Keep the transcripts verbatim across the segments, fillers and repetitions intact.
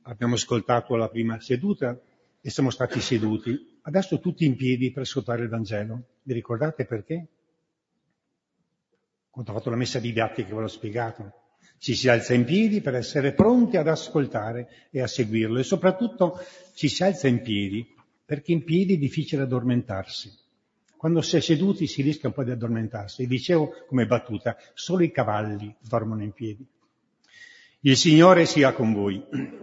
abbiamo ascoltato la prima seduta e siamo stati seduti. Adesso tutti in piedi per ascoltare il Vangelo. Vi ricordate perché? Quando ho fatto la messa didattica ve l'ho spiegato. Ci si alza in piedi per essere pronti ad ascoltare e a seguirlo. E soprattutto ci si alza in piedi perché in piedi è difficile addormentarsi. Quando si è seduti si rischia un po' di addormentarsi. E dicevo come battuta, solo i cavalli dormono in piedi. Il Signore sia con voi.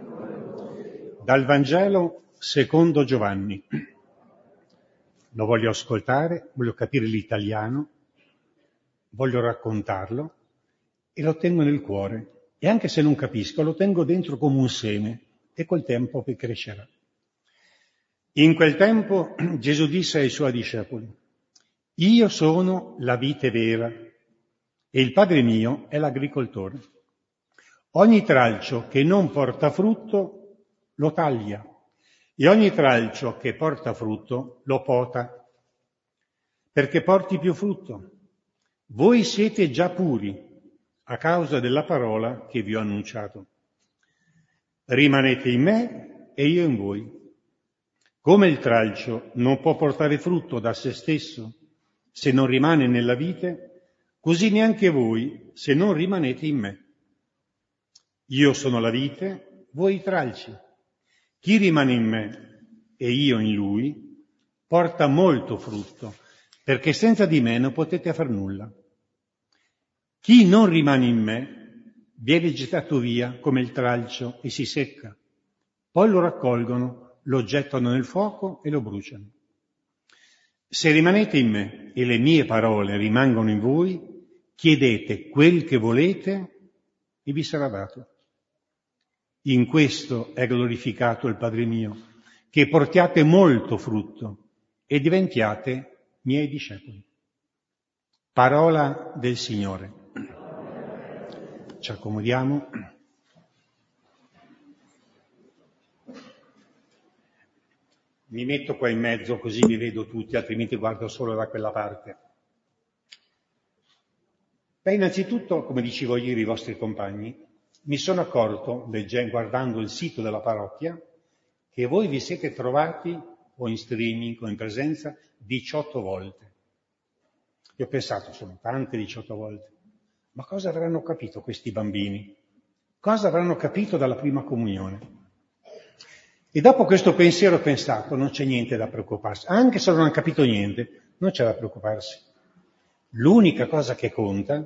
Dal Vangelo secondo Giovanni. Lo voglio ascoltare, voglio capire l'italiano, voglio raccontarlo e lo tengo nel cuore. E anche se non capisco, lo tengo dentro come un seme e col tempo poi crescerà. In quel tempo Gesù disse ai suoi discepoli: io sono la vite vera e il Padre mio è l'agricoltore. Ogni tralcio che non porta frutto lo taglia e ogni tralcio che porta frutto lo pota, perché porti più frutto. Voi siete già puri a causa della parola che vi ho annunciato. Rimanete in me e io in voi. Come il tralcio non può portare frutto da se stesso se non rimane nella vite, così neanche voi se non rimanete in me. Io sono la vite, voi i tralci. Chi rimane in me e io in lui porta molto frutto, perché senza di me non potete far nulla. Chi non rimane in me viene gettato via come il tralcio e si secca. Poi lo raccolgono, lo gettano nel fuoco e lo bruciano. Se rimanete in me e le mie parole rimangono in voi, chiedete quel che volete e vi sarà dato. In questo è glorificato il Padre mio, che portiate molto frutto e diventiate miei discepoli. Parola del Signore. Ci accomodiamo. Mi metto qua in mezzo così mi vedo tutti, altrimenti guardo solo da quella parte. Beh, innanzitutto, come dicevo ieri ai vostri compagni, mi sono accorto, leggendo, guardando il sito della parrocchia, che voi vi siete trovati, o in streaming o in presenza, diciotto volte. Io ho pensato, sono tante diciotto volte. Ma cosa avranno capito questi bambini? Cosa avranno capito dalla prima comunione? E dopo questo pensiero ho pensato, non c'è niente da preoccuparsi. Anche se non hanno capito niente, non c'è da preoccuparsi. L'unica cosa che conta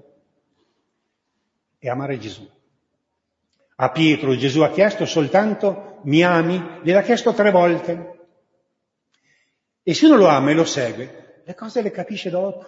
è amare Gesù. A Pietro Gesù ha chiesto soltanto mi ami? Gliel'ha chiesto tre volte. E se uno lo ama e lo segue, le cose le capisce dopo.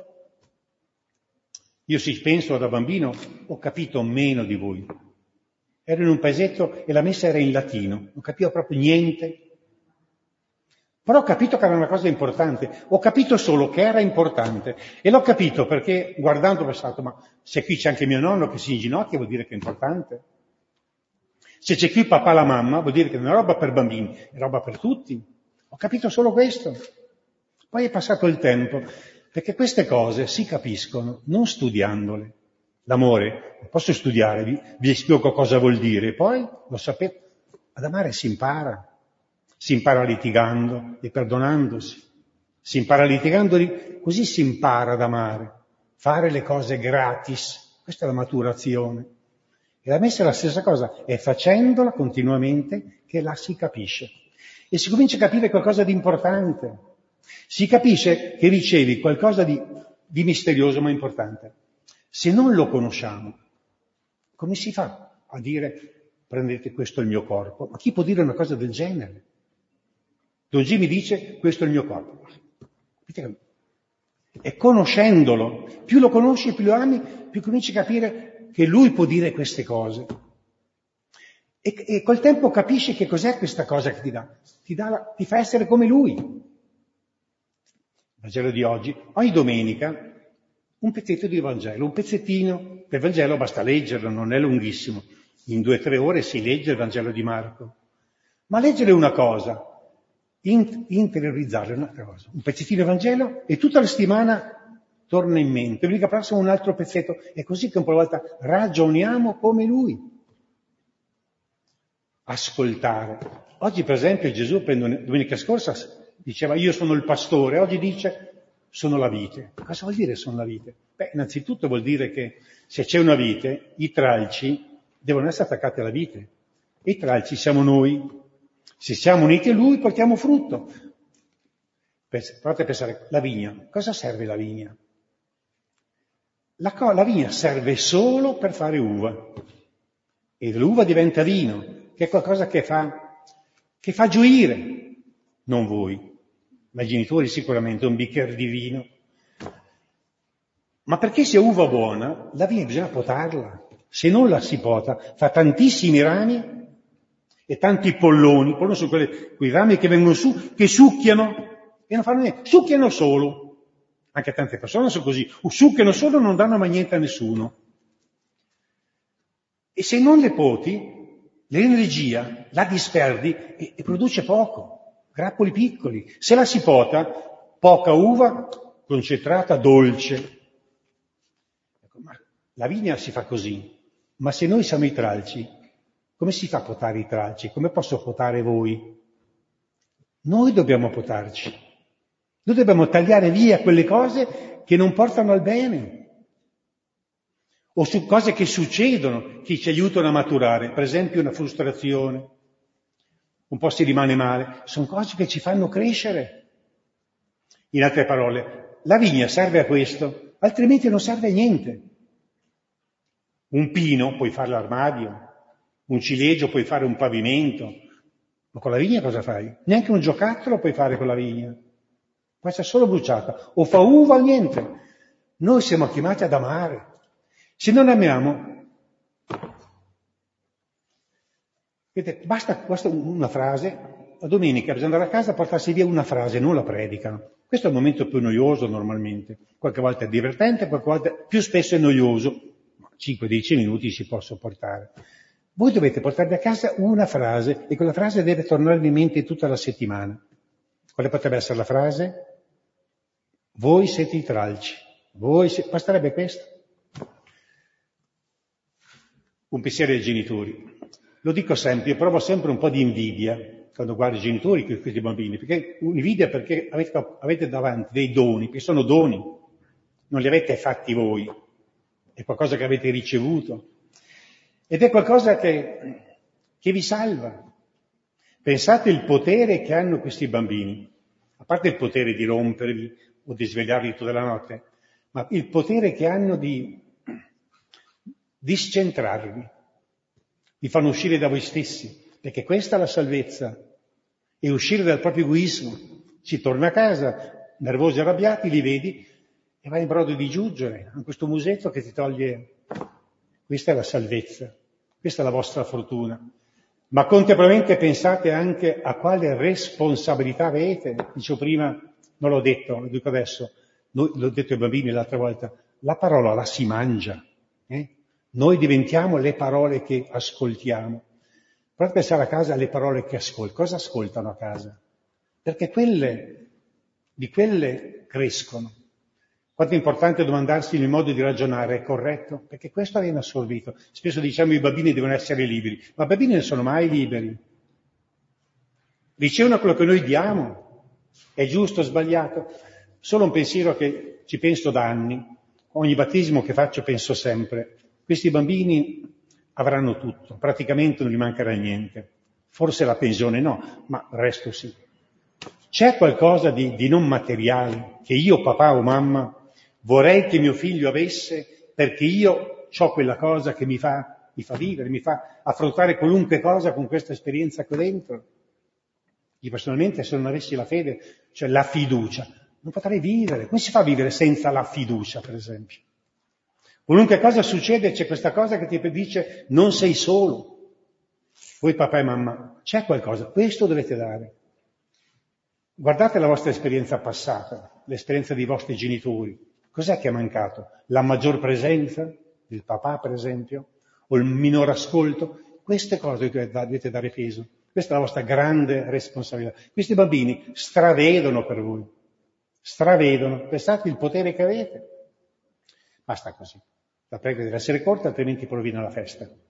Io sì, penso da bambino, ho capito meno di voi. Ero in un paesetto e la messa era in latino, non capivo proprio niente. Però ho capito che era una cosa importante, ho capito solo che era importante. E l'ho capito perché guardando ho pensato, ma se qui c'è anche mio nonno che si inginocchia vuol dire che è importante. Se c'è qui papà e la mamma vuol dire che non è roba per bambini, è roba per tutti. Ho capito solo questo. Poi è passato il tempo, perché queste cose si capiscono non studiandole. L'amore, posso studiare, vi, vi spiego cosa vuol dire, poi lo sapete, ad amare si impara. Si impara litigando e perdonandosi. Si impara litigando, così si impara ad amare. Fare le cose gratis, questa è la maturazione. E la messa è la stessa cosa, è facendola continuamente che la si capisce. E si comincia a capire qualcosa di importante. Si capisce che ricevi qualcosa di, di misterioso ma importante. Se non lo conosciamo, come si fa a dire prendete questo è il mio corpo? Ma chi può dire una cosa del genere? Don Jimmy dice questo è il mio corpo. E conoscendolo, più lo conosci, più lo ami, più cominci a capire che lui può dire queste cose. E, e col tempo capisci che cos'è questa cosa che ti dà. Ti, dà la, ti fa essere come lui. Il Vangelo di oggi, ogni domenica, un pezzetto di Vangelo, un pezzettino. Per Vangelo basta leggerlo, non è lunghissimo. In due o tre ore si legge il Vangelo di Marco. Ma leggere una cosa, interiorizzare un'altra cosa. Un pezzettino di Vangelo e tutta la settimana torna in mente. L'unica prossima un altro pezzetto. È così che un po' alla volta ragioniamo come lui. ascoltare. Oggi, per esempio, Gesù, domenica scorsa, diceva io sono il pastore, oggi dice sono la vite. Cosa vuol dire sono la vite? Beh, innanzitutto vuol dire che se c'è una vite, i tralci devono essere attaccati alla vite. E i tralci siamo noi. Se siamo uniti a Lui, portiamo frutto. Provate a pensare, la vigna. Cosa serve la vigna? La, co- la vigna serve solo per fare uva. E l'uva diventa vino, che è qualcosa che fa, che fa gioire. Non voi, ma i genitori sicuramente, un bicchiere di vino. Ma perché sia uva buona, la vigna bisogna potarla. Se non la si pota, fa tantissimi rami e tanti polloni. Polloni sono quelli, quei rami che vengono su, che succhiano e non fanno niente. Succhiano solo. Anche tante persone sono così. Succhiano solo, non danno mai niente a nessuno. E se non le poti, l'energia la disperdi e, e produce poco. Grappoli piccoli. Se la si pota, poca uva, concentrata, dolce. La vigna si fa così, ma se noi siamo i tralci, come si fa a potare i tralci? Come posso potare voi? Noi dobbiamo potarci. Noi dobbiamo tagliare via quelle cose che non portano al bene. O su cose che succedono, che ci aiutano a maturare. Per esempio una frustrazione. Un po' si rimane male. Sono cose che ci fanno crescere. In altre parole, la vigna serve a questo, altrimenti non serve a niente. Un pino puoi fare l'armadio, un ciliegio puoi fare un pavimento, ma con la vigna cosa fai? Neanche un giocattolo puoi fare con la vigna, può essere solo bruciata, o fa uva o niente. Noi siamo chiamati ad amare. Se non amiamo, vedete, basta, basta una frase, la domenica bisogna andare a casa a portarsi via una frase, non la predicano. Questo è il momento più noioso normalmente, qualche volta è divertente, qualche volta più spesso è noioso. cinque dieci minuti si può sopportare. Voi dovete portarvi a casa una frase e quella frase deve tornare in mente tutta la settimana. Quale potrebbe essere la frase? Voi siete i tralci. Voi siete... Basterebbe questo. Un pensiero ai genitori. Lo dico sempre, io provo sempre un po' di invidia quando guardo i genitori con questi bambini, perché invidia perché avete, avete davanti dei doni, che sono doni, non li avete fatti voi. È qualcosa che avete ricevuto ed è qualcosa che, che vi salva. Pensate il potere che hanno questi bambini, a parte il potere di rompervi o di svegliarli tutta la notte, ma il potere che hanno di, di scentrarvi, vi fanno uscire da voi stessi, perché questa è la salvezza, e uscire dal proprio egoismo. Si torna a casa, nervosi e arrabbiati, li vedi, e vai in brodo di giuggiole, a questo musetto che ti toglie. Questa è la salvezza, questa è la vostra fortuna. Ma contemporaneamente pensate anche a quale responsabilità avete. Dicevo prima, non l'ho detto, lo dico adesso, noi, l'ho detto ai bambini l'altra volta, la parola la si mangia. Eh? Noi diventiamo le parole che ascoltiamo. Provate a pensare a casa alle parole che ascoltano. Cosa ascoltano a casa? Perché quelle, di quelle crescono. Quanto è importante domandarsi il modo di ragionare, è corretto? Perché questo viene assorbito. Spesso diciamo i bambini devono essere liberi, ma i bambini non sono mai liberi. Ricevono quello che noi diamo. È giusto o sbagliato? Solo un pensiero che ci penso da anni. Ogni battesimo che faccio penso sempre. Questi bambini avranno tutto, praticamente non gli mancherà niente. Forse la pensione no, ma il resto sì. C'è qualcosa di, di non materiale che io, papà o mamma, vorrei che mio figlio avesse perché io ho quella cosa che mi fa, mi fa vivere, mi fa affrontare qualunque cosa con questa esperienza qui dentro. Io personalmente, se non avessi la fede, cioè la fiducia, non potrei vivere. Come si fa a vivere senza la fiducia, per esempio? Qualunque cosa succede, c'è questa cosa che ti dice non sei solo. Voi papà e mamma, c'è qualcosa, questo dovete dare. Guardate la vostra esperienza passata, l'esperienza dei vostri genitori. Cos'è che è mancato? La maggior presenza del papà, per esempio? O il minor ascolto? Queste cose dovete dare peso. Questa è la vostra grande responsabilità. Questi bambini stravedono per voi. Stravedono. Pensate il potere che avete. Basta così. La prego deve essere corta, altrimenti poi rovina la festa.